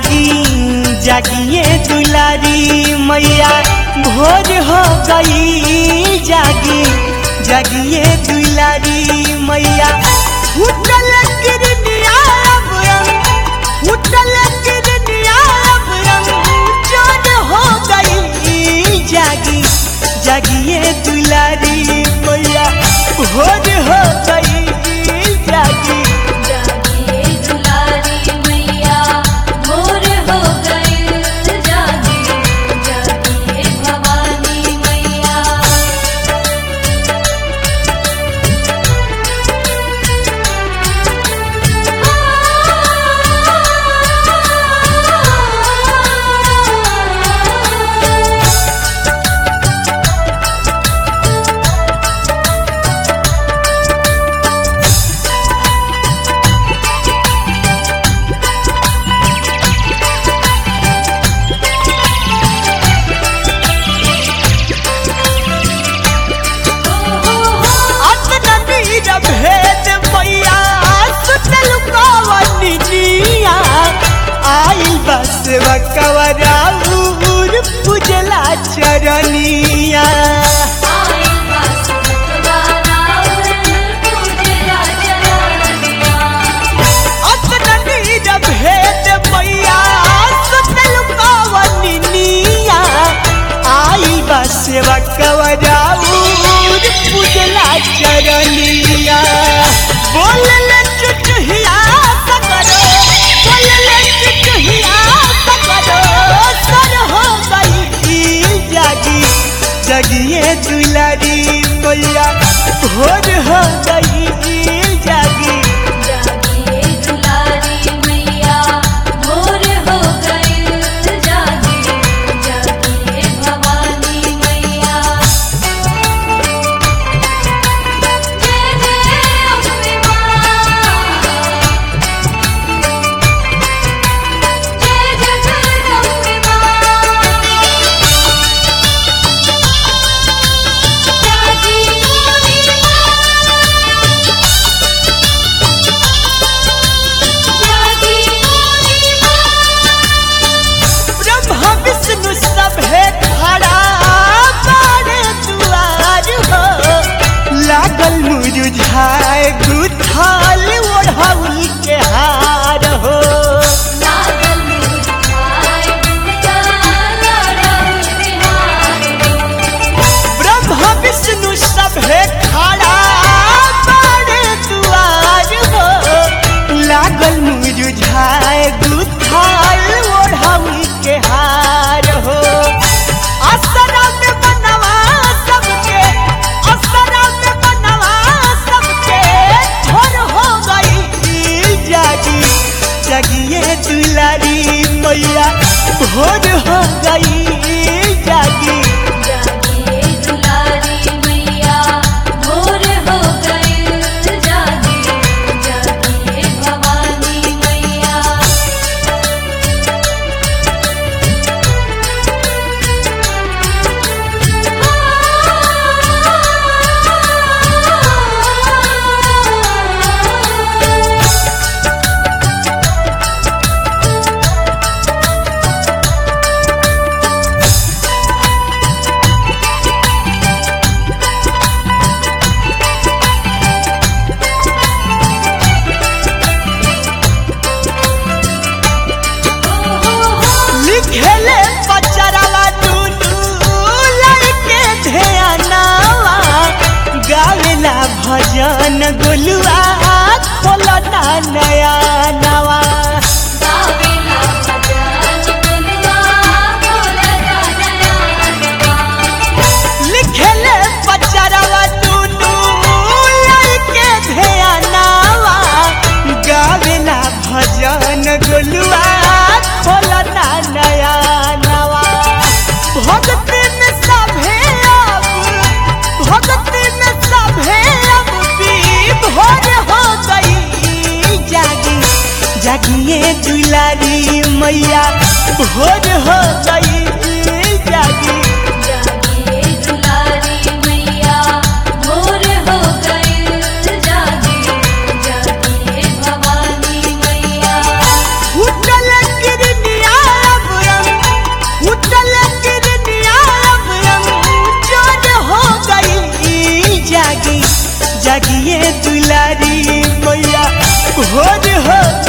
जागी जागिए दुलारी मैया भोर हो गई जागी जागिए दुलारी मैया फूटल किरनिया अब फूटल किरनिया अब चोर हो गई जागी जागिए दुलारी मैया भोर हो गई जागी भेद मैया सुतल कवनिया आइल बस कवराउर पूजला चरनिया भेद मैया सुतल कवनिया आइल बस कवराउर पूजला चरनिया बोलल चुटहिया सकरो बोलल चुटहिया सकरो सर हो गई जागी जागिए दुलारी मैया भोर हो गई जागी मुरझाए गुथाल ओढ़ाउल के हार हो ब्रह्मा विष्णु सभे खड़ा बारे दुआर हो लागल मुरझाए गुथाल ओढ़ाउल के हार हो असरा में बनवा सबके असरा में जागिए दुलारी मैया भोर हो गई जागी खेले बचरवा दुनू लड़के ध्यानवा गावेला भजन गोलुआ खोलना नया नवा लिखेले बचरवा दुनू लड़के ध्यानवा गावेला भजन गोलुआ खोलना नया नवा भक्ति में सभे अब भोर हो गई जागी जागिए दुलारी मैया भोर हो गई जागी भवानी मैया उठल किरनिया जागिए दुलारी मैया भोर हो